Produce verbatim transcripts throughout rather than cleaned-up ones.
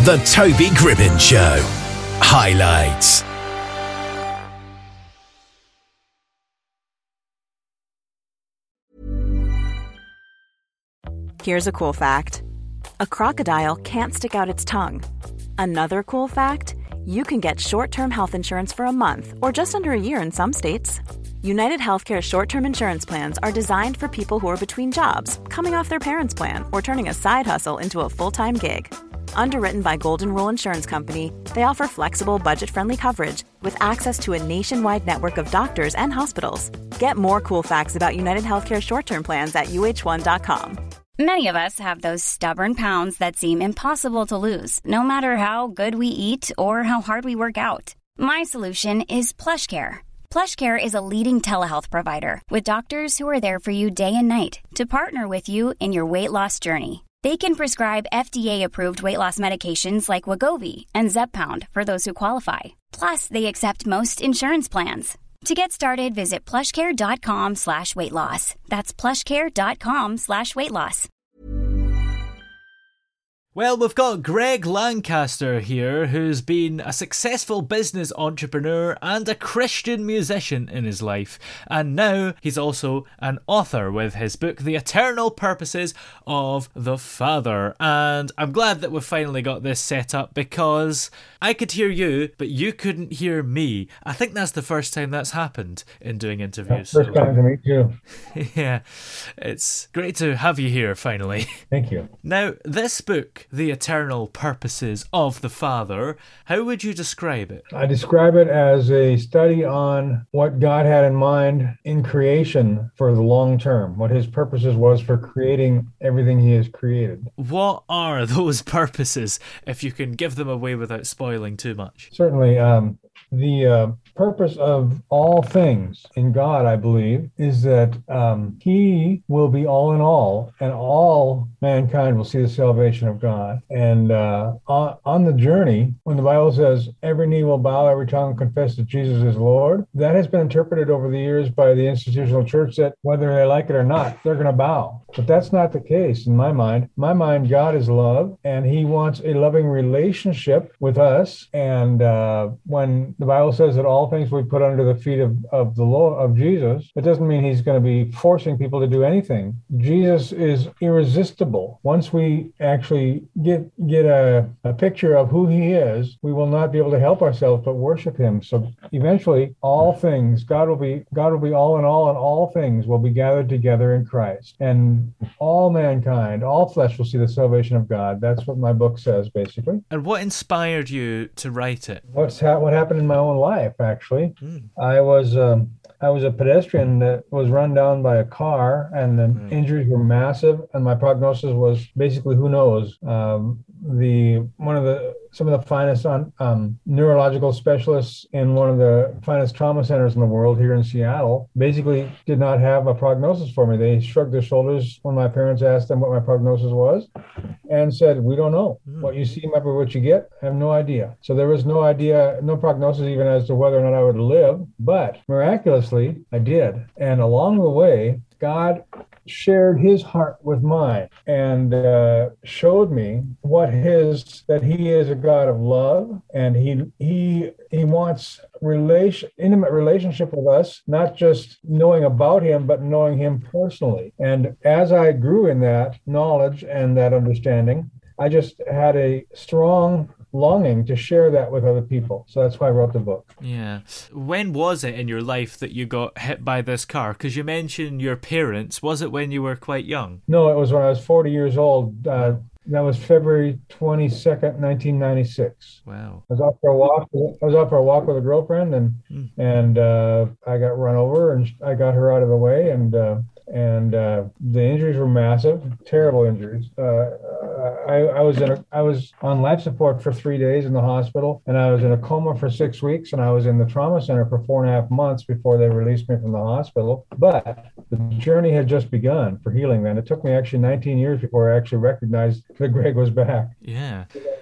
The Toby Gribbin Show. Highlights. Here's a cool fact. A crocodile can't stick out its tongue. Another cool fact, you can get short-term health insurance for a month or just under a year in some states. United Healthcare short-term insurance plans are designed for people who are between jobs, coming off their parents' plan, or turning a side hustle into a full-time gig. Underwritten by Golden Rule Insurance Company, they offer flexible, budget-friendly coverage with access to a nationwide network of doctors and hospitals. Get more cool facts about United Healthcare short-term plans at U H one dot com. Many of us have those stubborn pounds that seem impossible to lose, no matter how good we eat or how hard we work out. My solution is PlushCare. PlushCare is a leading telehealth provider with doctors who are there for you day and night to partner with you in your weight loss journey. They can prescribe F D A-approved weight loss medications like Wegovy and Zepbound for those who qualify. Plus, they accept most insurance plans. To get started, visit plushcare.com slash weight loss. That's plushcare.com slash weight loss. Well, we've got Greg Lancaster here, who's been a successful business entrepreneur and a Christian musician in his life. And now he's also an author with his book, The Eternal Purposes of the Father. And I'm glad that we've finally got this set up because I could hear you, but you couldn't hear me. I think that's the first time that's happened in doing interviews. First time to meet you. Yeah, it's great to have you here finally. Thank you. Now, this book, The Eternal Purposes of the Father, how would you describe it? I describe it as a study on what God had in mind in creation for the long term, what his purposes was for creating everything he has created. What are those purposes, if you can give them away without spoiling too much? Certainly. Um, the uh, purpose of all things in God, I believe, is that um, he will be all in all, and all mankind will see the salvation of God. And uh, on, on the journey, when the Bible says every knee will bow, every tongue will confess that Jesus is Lord, that has been interpreted over the years by the institutional church that whether they like it or not, they're going to bow. But that's not the case in my mind. In my mind, God is love, and he wants a loving relationship with us. And uh, when the Bible says that all things we put under the feet of, of the Lord, of Jesus, it doesn't mean he's going to be forcing people to do anything. Jesus is irresistible. Once we actually get get a, a picture of who he is, we will not be able to help ourselves but worship him. So eventually, all things, God will be God will be all in all, and all things will be gathered together in Christ. And all mankind, all flesh will see the salvation of God. That's what my book says, basically. And what inspired you to write it? What's ha- what happened in my own life, actually. Mm. I was um, I was a pedestrian that was run down by a car, and the mm. injuries were massive, and my prognosis was basically who knows. Um, the one of the some of the finest on um, neurological specialists in one of the finest trauma centers in the world here in Seattle basically did not have a prognosis for me. They shrugged their shoulders when my parents asked them what my prognosis was and said, we don't know. Mm. What you see might be what you get. I have no idea. So there was no idea, no prognosis even as to whether or not I would live. But miraculously, I did. And along the way, God shared his heart with mine and uh, showed me what his that he is a God of love, and he he he wants relation intimate relationship with us, not just knowing about him but knowing him personally. And as I grew in that knowledge and that understanding, I just had a strong longing to share that with other people. So that's why I wrote the book. Yeah. When was it in your life that you got hit by this car? Because you mentioned your parents. Was it when you were quite young? No, it was when I was forty years old. Uh, that was February twenty-second, nineteen ninety-six. Wow. I was out for a walk. I was out for a walk with a girlfriend, and mm. and uh, I got run over, and I got her out of the way, and uh, and uh, the injuries were massive, terrible injuries. Uh, I, I was in a, I was on life support for three days in the hospital, and I was in a coma for six weeks, and I was in the trauma center for four and a half months before they released me from the hospital. But the journey had just begun for healing then. It took me actually nineteen years before I actually recognized that Greg was back. Yeah.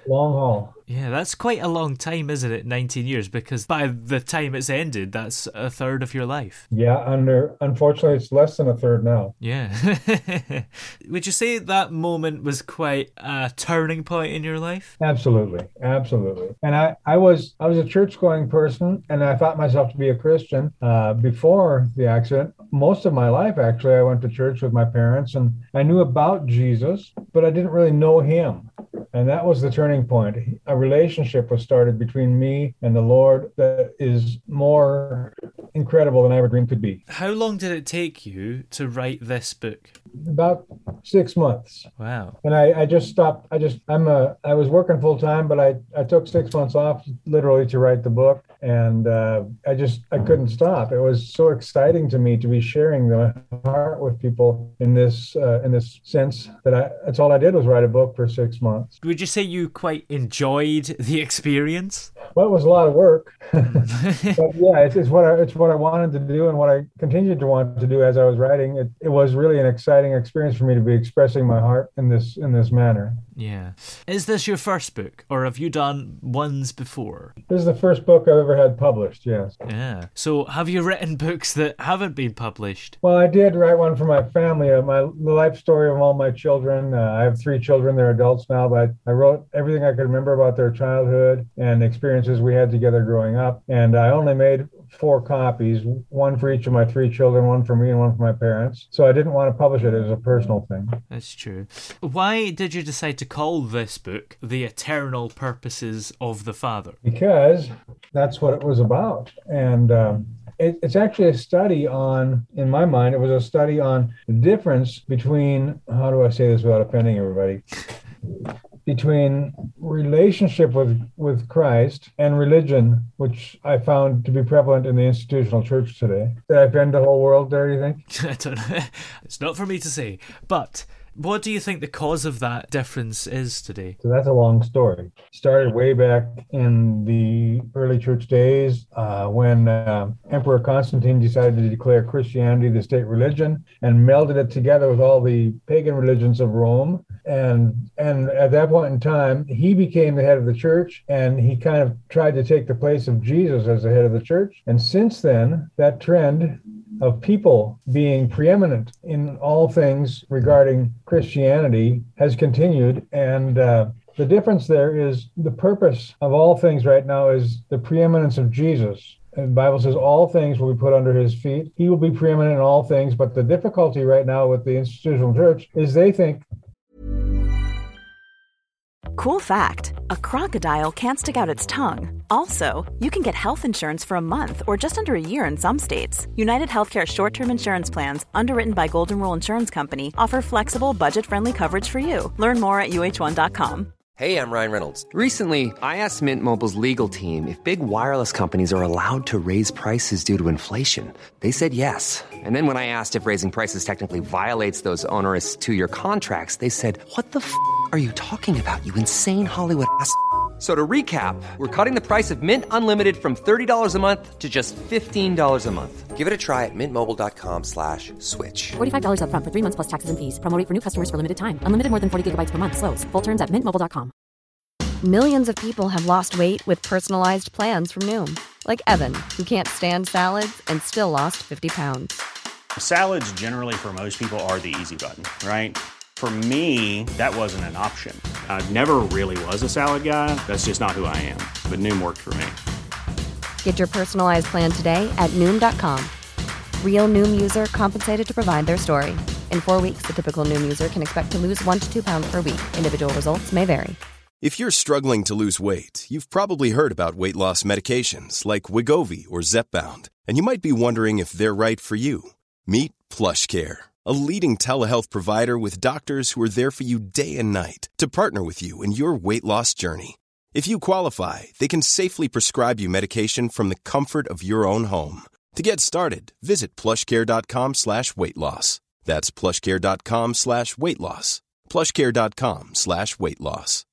Long haul. Yeah, that's quite a long time, isn't it? nineteen years, because by the time it's ended, that's a third of your life. Yeah, under unfortunately, it's less than a third now. Yeah. Would you say that moment was quite a turning point in your life? Absolutely, absolutely. And I, I was I was a church-going person, and I thought myself to be a Christian uh, before the accident. Most of my life, actually, I went to church with my parents, and I knew about Jesus, but I didn't really know him. And that was the turning point. A relationship was started between me and the Lord that is more incredible than I ever dreamed could be. How long did it take you to write this book? About six months. Wow. And I, I just stopped. I just, I'm a, I was working full time, but I, I took six months off literally to write the book. And uh, I just, I couldn't stop. It was so exciting to me to be sharing my heart with people in this, uh, in this sense that I, that's all I did was write a book for six months. Would you say you quite enjoyed the experience? Well, it was a lot of work, but yeah, it's, it's what I, it's what I wanted to do and what I continued to want to do as I was writing. It, it was really an exciting experience for me to be expressing my heart in this, in this manner. Yeah. Is this your first book, or have you done ones before? This is the first book I've ever had published, yes. Yeah. So have you written books that haven't been published? Well, I did write one for my family, uh, my the life story of all my children. Uh, I have three children. They're adults now, but I wrote everything I could remember about their childhood and experiences we had together growing up. And I only made four copies, one for each of my three children, one for me and one for my parents. So I didn't want to publish it as a personal thing. That's true. Why did you decide to call this book The Eternal Purposes of the Father? Because that's what it was about. And um, it, it's actually a study on, in my mind, it was a study on the difference between, how do I say this without offending everybody? Between relationship with, with Christ and religion, which I found to be prevalent in the institutional church today. Did I offend the whole world there, you think? I don't know. It's not for me to say. But what do you think the cause of that difference is today? So that's a long story. It started way back in the early church days uh, when uh, Emperor Constantine decided to declare Christianity the state religion and melded it together with all the pagan religions of Rome. And and at that point in time, he became the head of the church, and he kind of tried to take the place of Jesus as the head of the church. And since then, that trend of people being preeminent in all things regarding Christianity has continued. And uh, the difference there is the purpose of all things right now is the preeminence of Jesus. And the Bible says all things will be put under his feet. He will be preeminent in all things. But the difficulty right now with the institutional church is they think. Cool fact, a crocodile can't stick out its tongue. Also, you can get health insurance for a month or just under a year in some states. United Healthcare short-term insurance plans, underwritten by Golden Rule Insurance Company, offer flexible, budget-friendly coverage for you. Learn more at U H one dot com. Hey, I'm Ryan Reynolds. Recently, I asked Mint Mobile's legal team if big wireless companies are allowed to raise prices due to inflation. They said yes. And then when I asked if raising prices technically violates those onerous two-year contracts, they said, "What the f*** are you talking about, you insane Hollywood ass f- So to recap, we're cutting the price of Mint Unlimited from thirty dollars a month to just fifteen dollars a month. Give it a try at mintmobile.com slash switch. forty-five dollars up front for three months plus taxes and fees. Promo rate for new customers for limited time. Unlimited more than forty gigabytes per month. Slows full terms at mint mobile dot com. Millions of people have lost weight with personalized plans from Noom. Like Evan, who can't stand salads and still lost fifty pounds. Salads generally for most people are the easy button, right? For me, that wasn't an option. I never really was a salad guy. That's just not who I am. But Noom worked for me. Get your personalized plan today at Noom dot com. Real Noom user compensated to provide their story. In four weeks, the typical Noom user can expect to lose one to two pounds per week. Individual results may vary. If you're struggling to lose weight, you've probably heard about weight loss medications like Wegovy or Zepbound, and you might be wondering if they're right for you. Meet PlushCare, a leading telehealth provider with doctors who are there for you day and night to partner with you in your weight loss journey. If you qualify, they can safely prescribe you medication from the comfort of your own home. To get started, visit plushcare.com slash weight loss. That's plushcare.com slash weight loss. plushcare.com slash weight loss.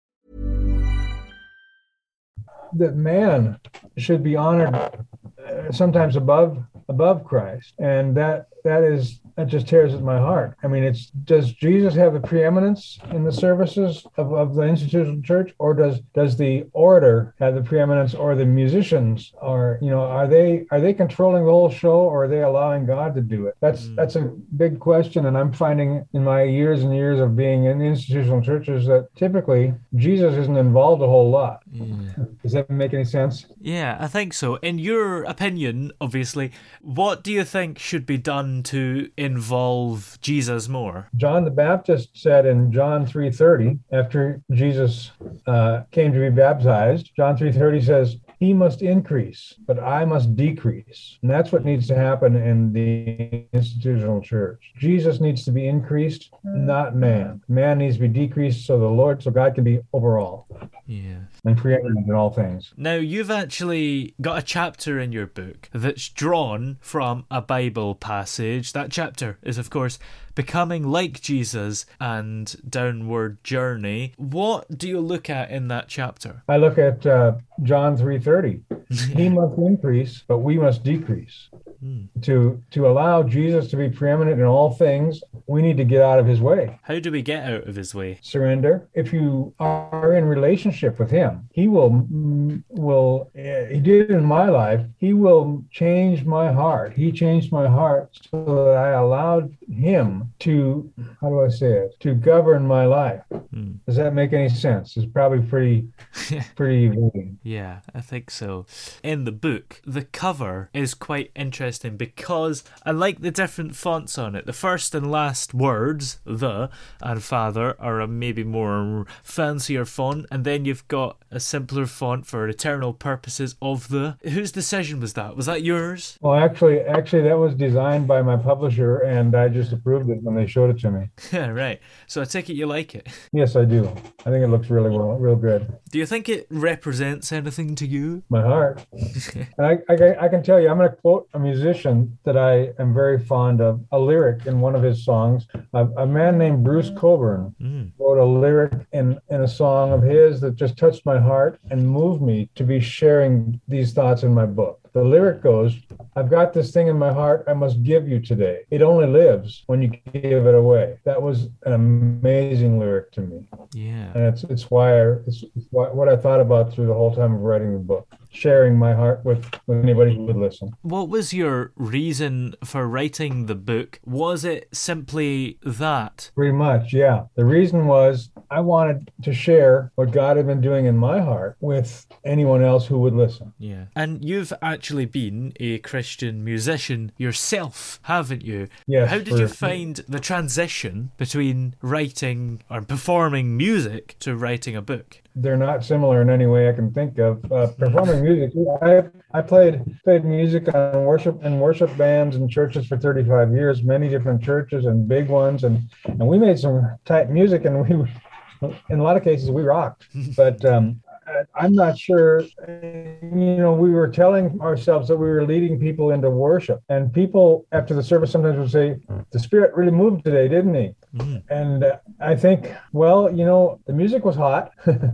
That man should be honored uh, sometimes above above Christ, and that that is that just tears at my heart. I mean, it's does Jesus have the preeminence in the services of, of the institutional church, or does does the orator have the preeminence, or the musicians, or you know, are they are they controlling the whole show, or are they allowing God to do it? That's mm. that's a big question, and I'm finding in my years and years of being in institutional churches that typically Jesus isn't involved a whole lot. Yeah. Does that make any sense? Yeah, I think so. In your opinion, obviously, what do you think should be done to involve Jesus more? John the Baptist said in John three thirty, after Jesus uh, came to be baptized, John three thirty says, he must increase, but I must decrease. And that's what needs to happen in the institutional church. Jesus needs to be increased, not man. Man needs to be decreased so the Lord, so God can be overall. Yeah. And preeminent in all things. Now, you've actually got a chapter in your book that's drawn from a Bible passage. That chapter is, of course, Becoming Like Jesus and Downward Journey. What do you look at in that chapter? I look at uh, John three thirty. He must increase, but we must decrease. Mm. To to allow Jesus to be preeminent in all things, we need to get out of his way. How do we get out of his way? Surrender. If you are in relationship with him, he will will he did in my life. He will change my heart. He changed my heart so that I allowed him to, how do I say it, to govern my life. Mm. Does that make any sense? It's probably pretty pretty vague. Yeah, I think so. In the book, the cover is quite interesting because I like the different fonts on it. The first and last words, the and Father, are a maybe more fancier font, and then you've got a simpler font for eternal purposes of the. Whose decision was that? Was that yours? Well, actually, actually, that was designed by my publisher, and I just approved it when they showed it to me. Yeah, right. So I take it you like it. Yes, I do. I think it looks really well, real good. Do you think it represents anything to you? My heart. And I, I, I can tell you, I'm going to quote a musician that I am very fond of, a lyric in one of his songs. A, a man named Bruce Coburn mm. wrote a lyric in, in a song of his that just touched my heart and moved me to be sharing these thoughts in my book. The lyric goes, I've got this thing in my heart I must give you today. It only lives when you give it away. That was an amazing lyric to me. Yeah. And it's it's why I, it's, it's what I thought about through the whole time of writing the book. Sharing my heart with, with anybody who would listen. What was your reason for writing the book? Was it simply that? Pretty much, yeah. The reason was I wanted to share what God had been doing in my heart with anyone else who would listen. Yeah. And you've actually been a Christian musician yourself, haven't you? Yes. How did for, you find the transition between writing or performing music to writing a book? They're not similar in any way I can think of. Uh, performing music, I I played played music on worship and worship bands and churches for thirty-five years, many different churches and big ones, and and we made some tight music, and we, in a lot of cases, we rocked. But um, I'm not sure, you know, we were telling ourselves that we were leading people into worship, and people after the service sometimes would say, the Spirit really moved today, didn't he? Mm. And uh, I think, well, you know, the music was hot,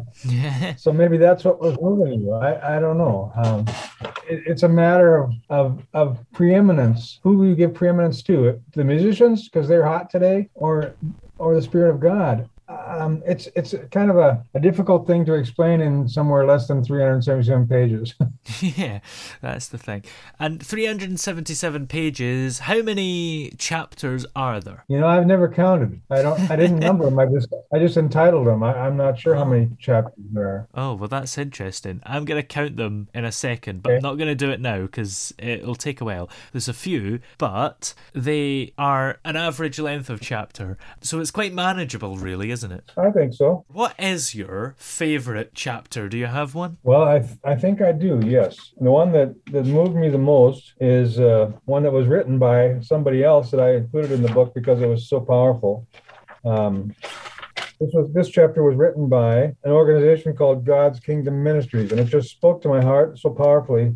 so maybe that's what was moving you. I, I don't know. Um, it, it's a matter of, of, of preeminence. Who will you give preeminence to? The musicians, because they're hot today, or or the Spirit of God? Um, it's it's kind of a, a difficult thing to explain in somewhere less than three hundred seventy-seven pages. Yeah, that's the thing. And three hundred seventy-seven pages, how many chapters are there? You know, I've never counted. I don't. I didn't number them. I just I just entitled them. I, I'm not sure how many chapters there are. Oh, well, that's interesting. I'm going to count them in a second, but okay. I'm not going to do it now because it'll take a while. There's a few, but they are an average length of chapter, so it's quite manageable, really, isn't it? I think so. What is your favourite chapter? Do you have one? Well, I th- I think I do, yes. The one that, that moved me the most is uh, one that was written by somebody else that I included in the book because it was so powerful. Um, this was this chapter was written by an organization called God's Kingdom Ministries, and it just spoke to my heart so powerfully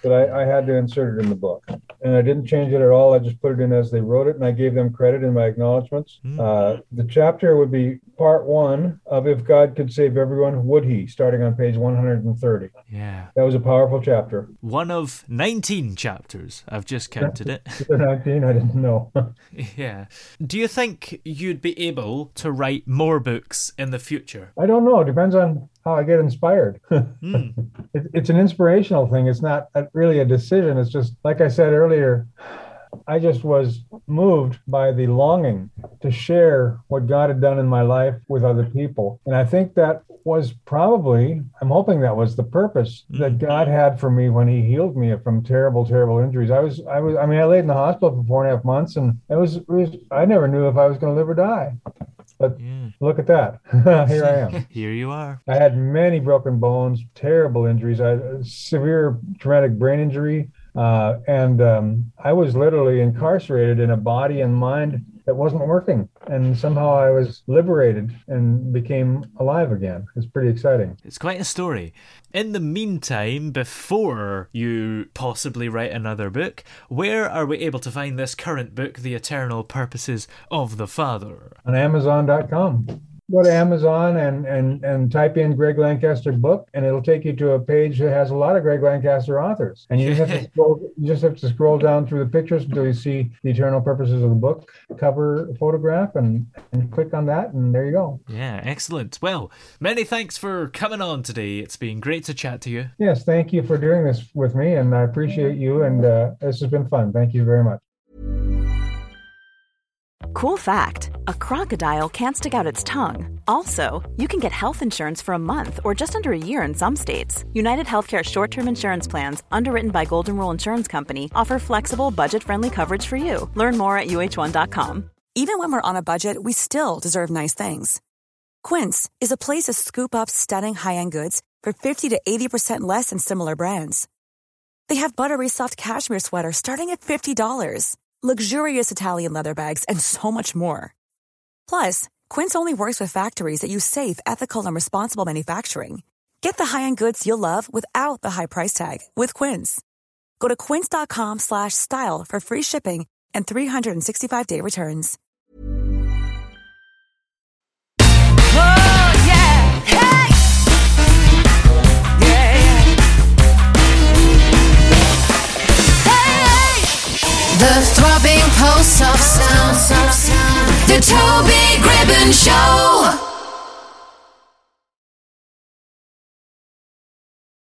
that I, I had to insert it in the book. And I didn't change it at all. I just put it in as they wrote it, and I gave them credit in my acknowledgments. Mm. Uh, the chapter would be part one of If God Could Save Everyone, Would He? Starting on page one hundred thirty. Yeah. That was a powerful chapter. One of nineteen chapters. I've just counted it. nineteen? I didn't know. Yeah. Do you think you'd be able to write more books in the future? I don't know. It depends on how I get inspired. mm. it, it's an inspirational thing. It's not a, really a decision. It's just, like I said earlier, I just was moved by the longing to share what God had done in my life with other people. And I think that was probably, I'm hoping that was the purpose that God had for me when he healed me from terrible, terrible injuries. I was, I was, I mean, I laid in the hospital for four and a half months, and it was, it was I never knew if I was going to live or die. But yeah. Look at that. Here I am. Here you are. I had many broken bones, terrible injuries. I had a severe traumatic brain injury. Uh, and um, I was literally incarcerated in a body and mind that wasn't working. And somehow I was liberated and became alive again. It's pretty exciting. It's quite a story. In the meantime, before you possibly write another book, where are we able to find this current book, The Eternal Purposes of the Father? On Amazon dot com. Go to Amazon and, and, and type in Greg Lancaster book, and it'll take you to a page that has a lot of Greg Lancaster authors. And you just have to scroll, you just have to scroll down through the pictures until you see the eternal purposes of the book cover photograph, and, and click on that, and there you go. Yeah, excellent. Well, many thanks for coming on today. It's been great to chat to you. Yes, thank you for doing this with me, and I appreciate you, and uh, this has been fun. Thank you very much. Cool fact, a crocodile can't stick out its tongue. Also, you can get health insurance for a month or just under a year in some states. United Healthcare short-term insurance plans, underwritten by Golden Rule Insurance Company, offer flexible, budget-friendly coverage for you. Learn more at U H one dot com. Even when we're on a budget, we still deserve nice things. Quince is a place to scoop up stunning high-end goods for fifty to eighty percent less than similar brands. They have buttery soft cashmere sweaters starting at fifty dollars. Luxurious Italian leather bags, and so much more. Plus, Quince only works with factories that use safe, ethical, and responsible manufacturing. Get the high-end goods you'll love without the high price tag with Quince. Go to quince dot com slash style for free shipping and three sixty-five day returns.